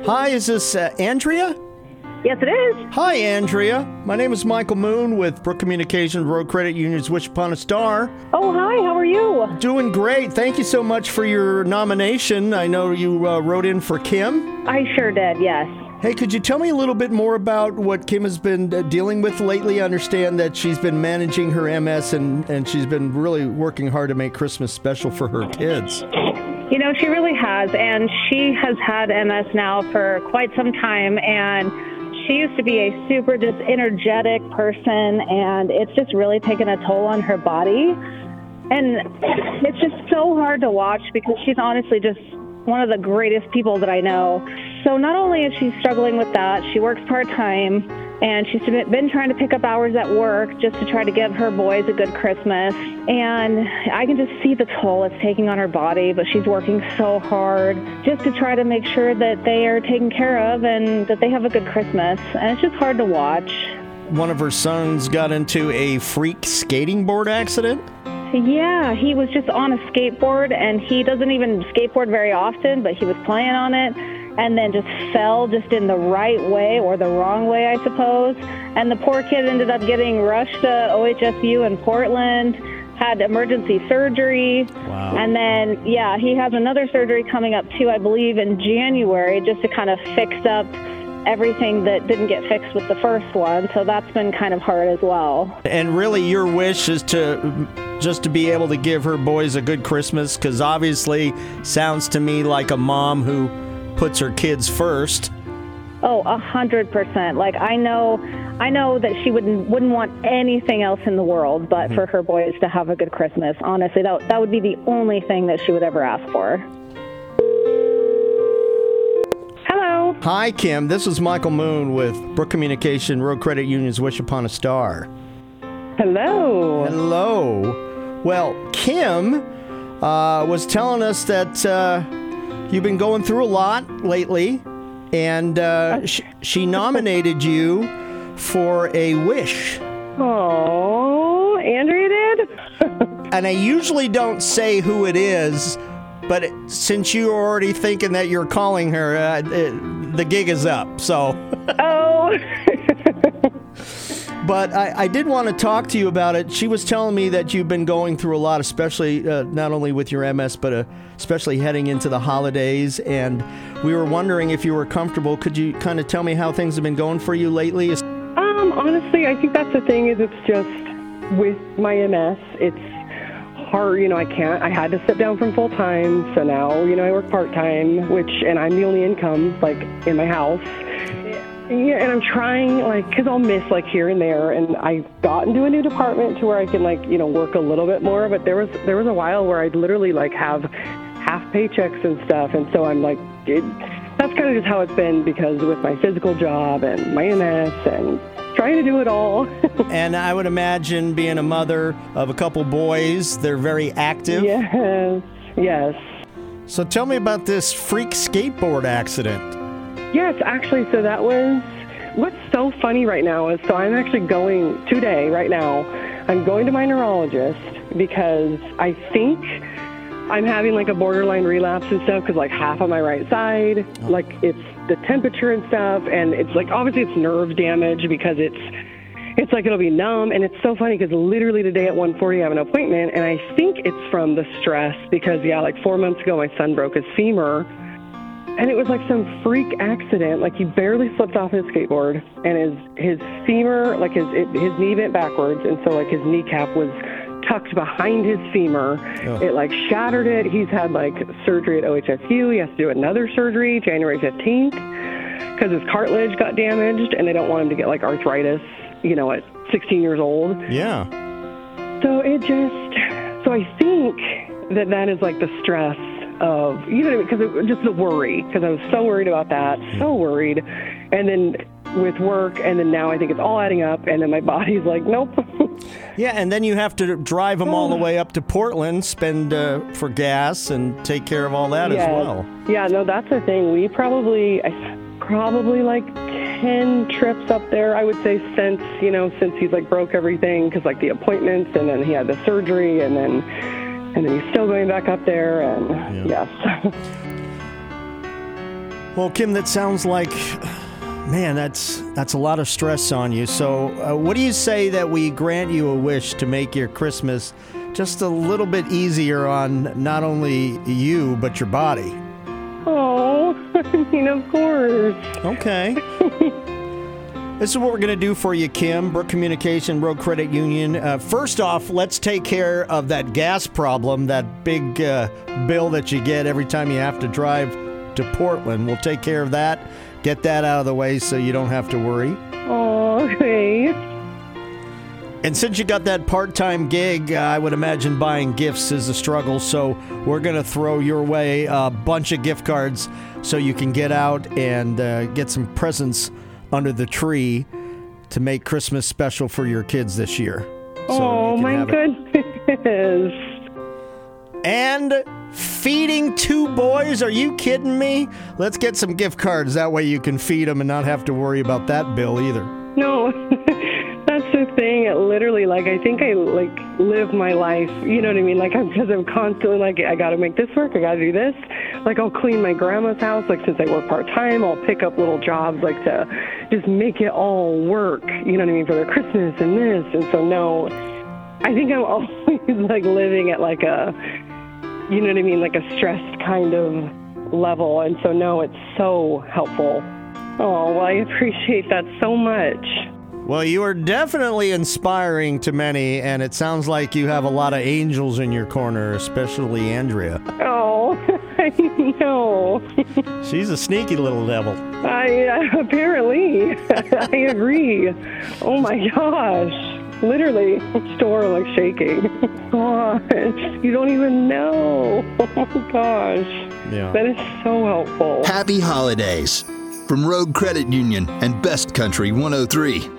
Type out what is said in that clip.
Hi, is this Andrea? Yes, it is. Hi, Andrea. My name is Michael Moon with Brook Communications Road Credit Union's Wish Upon a Star. Oh, hi. How are you? Doing great. Thank you so much for your nomination. I know you wrote in for Kim. I sure did, yes. Hey, could you tell me a little bit more about what Kim has been dealing with lately? I understand that she's been managing her MS and she's been really working hard to make Christmas special for her kids. You know, she really has, and she has had MS now for quite some time, and she used to be a super just energetic person, and it's just really taken a toll on her body. And it's just so hard to watch because she's honestly just one of the greatest people that I know. So not only is she struggling with that, she works part-time, and she's been trying to pick up hours at work just to try to give her boys a good Christmas. And I can just see the toll it's taking on her body, but she's working so hard just to try to make sure that they are taken care of and that they have a good Christmas. And it's just hard to watch. One of her sons got into a freak skating board accident? Yeah, he was just on a skateboard, and he doesn't even skateboard very often, but he was playing on it and then just fell just in the right way or the wrong way, I suppose. And the poor kid ended up getting rushed to OHSU in Portland, had emergency surgery. Wow. And then, yeah, he has another surgery coming up too, I believe, in January, just to kind of fix up everything that didn't get fixed with the first one. So that's been kind of hard as well. And really your wish is to be able to give her boys a good Christmas, because obviously sounds to me like a mom who puts her kids first. Oh, 100%. Like I know that she wouldn't want anything else in the world but for her boys to have a good Christmas. Honestly, that would be the only thing that she would ever ask for. Hello. Hi, Kim. This is Michael Moon with Brook Communication Road Credit Union's Wish Upon a Star. Hello. Hello. Well, Kim was telling us that you've been going through a lot lately, and she nominated you for a wish. Oh, Andrea did? And I usually don't say who it is, but since you're already thinking that you're calling her, the gig is up, so. Oh. But I did want to talk to you about it. She was telling me that you've been going through a lot, especially not only with your MS, but especially heading into the holidays. And we were wondering if you were comfortable. Could you kind of tell me how things have been going for you lately? Honestly, I think that's the thing is it's just with my MS, it's hard. You know, I had to step down from full time. So now, I work part time, and I'm the only income, like, in my house. Yeah, and I'm trying, because I'll miss, here and there, and I got into a new department to where I can, work a little bit more, but there was a while where I'd literally, have half paychecks and stuff, and so I'm, that's kind of just how it's been, because with my physical job and my MS and trying to do it all. And I would imagine being a mother of a couple boys, they're very active. Yes. So tell me about this freak skateboard accident. Yes, actually, so that was, what's so funny right now is, so I'm actually going today, right now, I'm going to my neurologist because I think I'm having a borderline relapse and stuff because half on my right side, it's the temperature and stuff, and it's obviously it's nerve damage because it's it'll be numb, and it's so funny because literally today at 1:40 I have an appointment, and I think it's from the stress because, 4 months ago my son broke his femur. And it was some freak accident. He barely slipped off his skateboard, and his femur, his knee bent backwards, and so his kneecap was tucked behind his femur. Oh. It shattered it. He's had surgery at OHSU. He has to do another surgery January 15th because his cartilage got damaged, and they don't want him to get arthritis, at 16 years old. Yeah. So so I think that is the stress of, because just the worry, because I was so worried about that, so worried. And then with work, and then now I think it's all adding up, and then my body's nope. Yeah, and then you have to drive them all the way up to Portland, spend for gas, and take care of all that as well. Yeah, no, that's the thing. We probably 10 trips up there, I would say, since he's broke everything, because the appointments, and then he had the surgery, and then he's still going back up there, and yes. Well, Kim, that sounds like, man, that's a lot of stress on you. So what do you say that we grant you a wish to make your Christmas just a little bit easier on not only you, but your body? Oh, I mean, of course. Okay. This is what we're going to do for you, Kim. Brook Communication, Road Credit Union. First off, let's take care of that gas problem, that big bill that you get every time you have to drive to Portland. We'll take care of that. Get that out of the way so you don't have to worry. Oh, okay. And since you got that part-time gig, I would imagine buying gifts is a struggle, so we're going to throw your way a bunch of gift cards so you can get out and get some presents under the tree to make Christmas special for your kids this year. Oh, my goodness. And feeding 2 boys? Are you kidding me? Let's get some gift cards. That way you can feed them and not have to worry about that bill either. No, that's the thing. It literally, I think I, live my life, you know what I mean? Because I'm constantly, I got to make this work, I got to do this. I'll clean my grandma's house, since I work part-time, I'll pick up little jobs, to just make it all work, you know what I mean, for their Christmas and this. And so, no, I think I'm always, living at, a, you know what I mean, a stressed kind of level. And so, no, it's so helpful. Oh, well, I appreciate that so much. Well, you are definitely inspiring to many, and it sounds like you have a lot of angels in your corner, especially Andrea. Oh, I know. She's a sneaky little devil. Apparently. I agree. Oh, my gosh. Literally, store shaking. Gosh, you don't even know. Oh, my gosh. Yeah. That is so helpful. Happy holidays from Road Credit Union and Best Country 103.